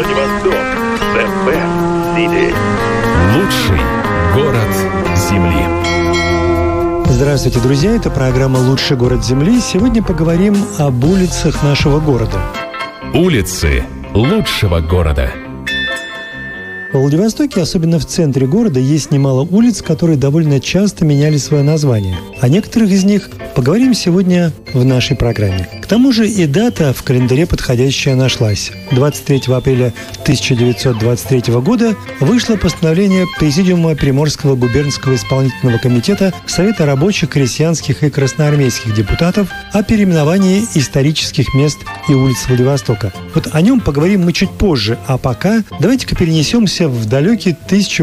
Владивосток. The best city. Лучший город земли. Здравствуйте, друзья! Это программа «Лучший город Земли». Сегодня поговорим об улицах нашего города. Улицы лучшего города. В Владивостоке, особенно в центре города, есть немало улиц, которые довольно часто меняли свое название. О некоторых из них поговорим сегодня в нашей программе. К тому же и дата в календаре подходящая нашлась. 23 апреля 1923 года вышло постановление Президиума Приморского губернского исполнительного комитета Совета рабочих, крестьянских и красноармейских депутатов о переименовании исторических мест и улиц Владивостока. Вот о нем поговорим мы чуть позже, а пока давайте-ка перенесемся в далекий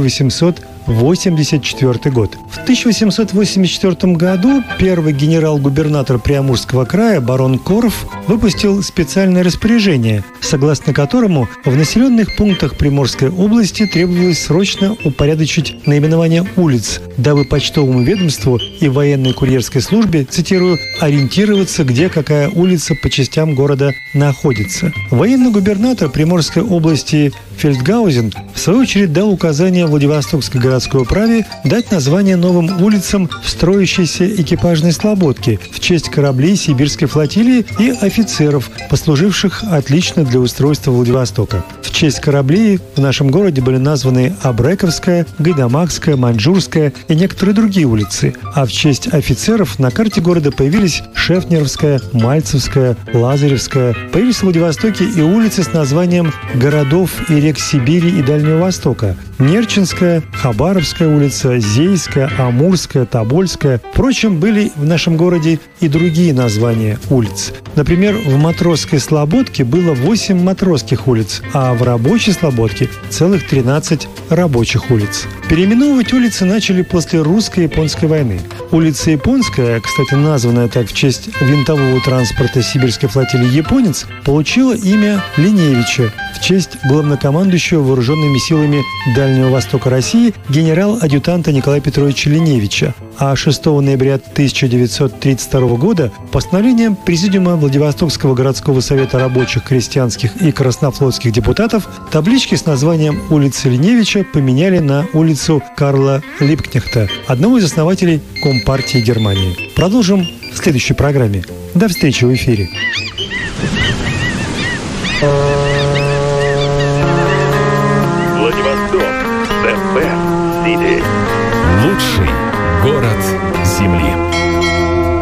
1884 год. В 1884 году первый генерал-губернатор Приамурского края барон Корф выпустил специальное распоряжение, согласно которому в населенных пунктах Приморской области требовалось срочно упорядочить наименование улиц, дабы почтовому ведомству и военной курьерской службе, цитирую, ориентироваться, где какая улица по частям города находится. Военный губернатор Приморской области Фельдгаузен в свою очередь дал указание Владивостокской городской управе дать название новым улицам в строящейся экипажной слободке в честь кораблей Сибирской флотилии и офицеров, послуживших отлично для устройства Владивостока. В честь кораблей в нашем городе были названы Абрековская, Гайдамакская, Маньчжурская и некоторые другие улицы, а в честь офицеров на карте города появились Шефнеровская, Мальцевская, Лазаревская. Появились в Владивостоке и улицы с названием городов и рек Сибири и Дальнего Востока: Нерчинская, Хабаровская улица, Зейская, Амурская, Тобольская. Впрочем, были в нашем городе и другие названия улиц. Например, в Матросской Слободке было 8 матросских улиц, а в Рабочей Слободке целых 13 рабочих улиц. Переименовывать улицы начали после русско-японской войны. Улица Японская, кстати, названная так в честь винтового транспорта Сибирской флотилии «Японец», получила имя Линевича в честь главнокомандующего вооруженными силами Дальнего Востока России генерал-адъютанта Николая Петровича Линевича. А 6 ноября 1932 года постановлением Президиума Владивостокского городского совета рабочих, крестьянских и краснофлотских депутатов таблички с названием улицы Линевича поменяли на улицу Карла Липкнехта, одного из основателей Компартии Германии. Продолжим в следующей программе. До встречи в эфире. Владивосток. The best city. Лучший город земли.